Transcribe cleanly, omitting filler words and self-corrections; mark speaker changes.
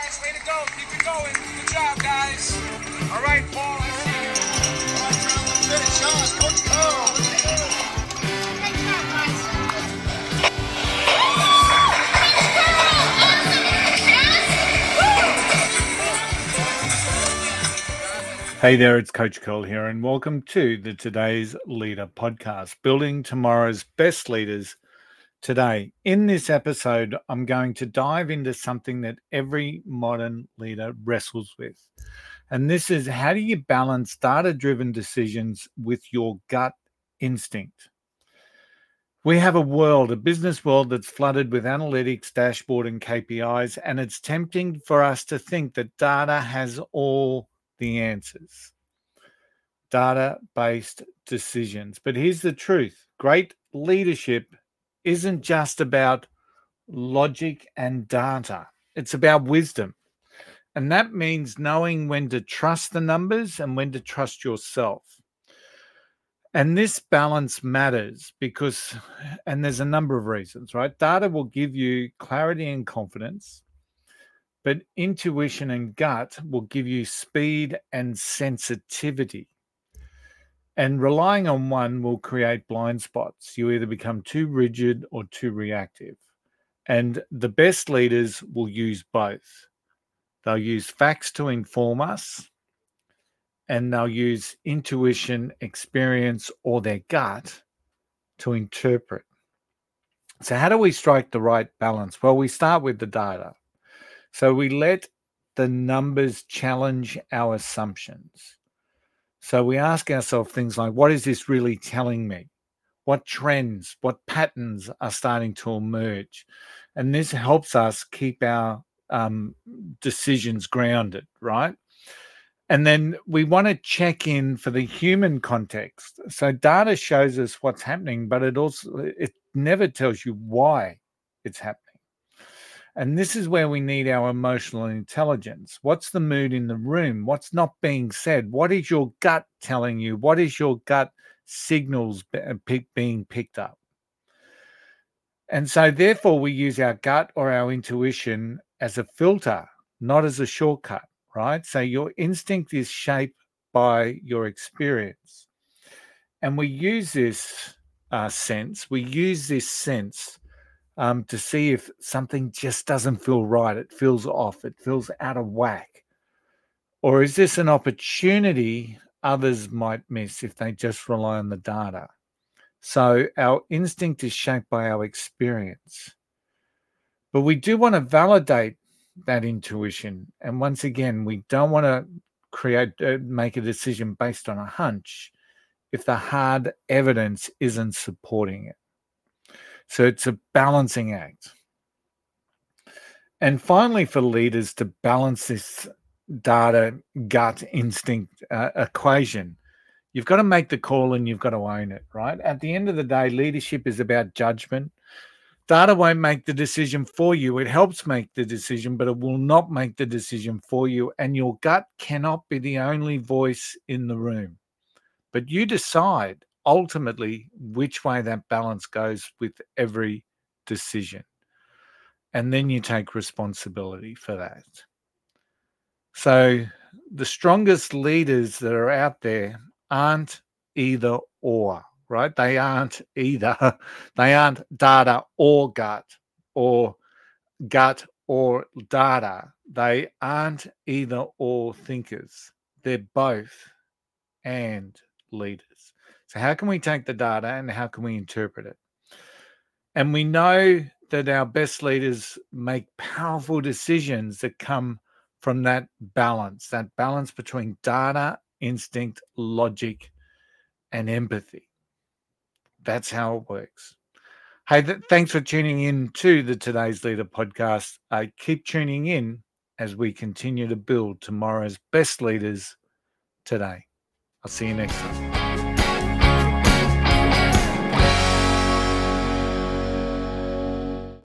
Speaker 1: guys. Way to go. Keep it going. Good job, guys. All right, Paul. I see you. All right, Trevor. Finish on. Coach Cole.
Speaker 2: Great job, guys.
Speaker 3: Hey there, it's Coach Curl here, and welcome to the Today's Leader podcast, building tomorrow's best leaders today. In this episode, I'm going to dive into something that every modern leader wrestles with. And this is, how do you balance data-driven decisions with your gut instinct? We have a business world that's flooded with analytics, dashboard, and KPIs, and it's tempting for us to think that data has all the answers. Data-based decisions. But here's the truth. Great leadership isn't just about logic and data. It's about wisdom. And that means knowing when to trust the numbers and when to trust yourself. And this balance matters because, and there's a number of reasons, right? Data will give you clarity and confidence, but intuition and gut will give you speed and sensitivity. And relying on one will create blind spots. You either become too rigid or too reactive. And the best leaders will use both. They'll use facts to inform us, and they'll use intuition, experience, or their gut to interpret. So how do we strike the right balance? Well, we start with the data. So we let the numbers challenge our assumptions. So we ask ourselves things like, what is this really telling me? What trends, what patterns are starting to emerge? And this helps us keep our decisions grounded, right? And then we want to check in for the human context. So data shows us what's happening, but it never tells you why it's happening. And this is where we need our emotional intelligence. What's the mood in the room? What's not being said? What is your gut telling you? What is your gut signals being picked up? And so therefore we use our gut or our intuition as a filter, not as a shortcut, right? So your instinct is shaped by your experience. And we use this sense to see if something just doesn't feel right. It feels off. It feels out of whack. Or is this an opportunity others might miss if they just rely on the data? So our instinct is shaped by our experience. But we do want to validate that intuition. And once again, we don't want to make a decision based on a hunch if the hard evidence isn't supporting it. So it's a balancing act. And finally, for leaders to balance this data gut instinct equation, you've got to make the call and you've got to own it, right? At the end of the day, leadership is about judgment. Data won't make the decision for you. It helps make the decision, but it will not make the decision for you. And your gut cannot be the only voice in the room. But you decide ultimately which way that balance goes with every decision. And then you take responsibility for that. So the strongest leaders that are out there aren't either or, right? They aren't either. They aren't data or gut or data. They aren't either or thinkers. They're both and leaders. So how can we take the data and how can we interpret it? And we know that our best leaders make powerful decisions that come from that balance between data, instinct, logic, and empathy. That's how it works. Hey, thanks for tuning in to the Today's Leader podcast. Keep tuning in as we continue to build tomorrow's best leaders today. I'll see you next time.